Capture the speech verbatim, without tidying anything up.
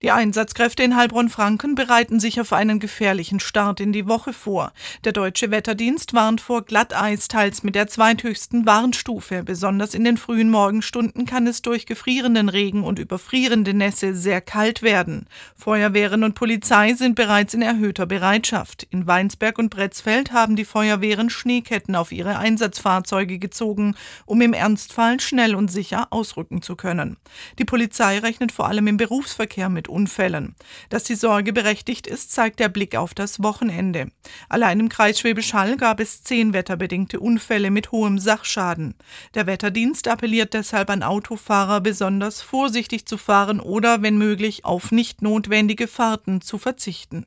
Die Einsatzkräfte in Heilbronn-Franken bereiten sich auf einen gefährlichen Start in die Woche vor. Der Deutsche Wetterdienst warnt vor Glatteis, teils mit der zweithöchsten Warnstufe. Besonders in den frühen Morgenstunden kann es durch gefrierenden Regen und überfrierende Nässe sehr kalt werden. Feuerwehren und Polizei sind bereits in erhöhter Bereitschaft. In Weinsberg und Bretzfeld haben die Feuerwehren Schneeketten auf ihre Einsatzfahrzeuge gezogen, um im Ernstfall schnell und sicher ausrücken zu können. Die Polizei rechnet vor allem im Berufsverkehr mit Unfällen. Dass die Sorge berechtigt ist, zeigt der Blick auf das Wochenende. Allein im Kreis Schwäbisch Hall gab es zehn wetterbedingte Unfälle mit hohem Sachschaden. Der Wetterdienst appelliert deshalb an Autofahrer, besonders vorsichtig zu fahren oder, wenn möglich, auf nicht notwendige Fahrten zu verzichten.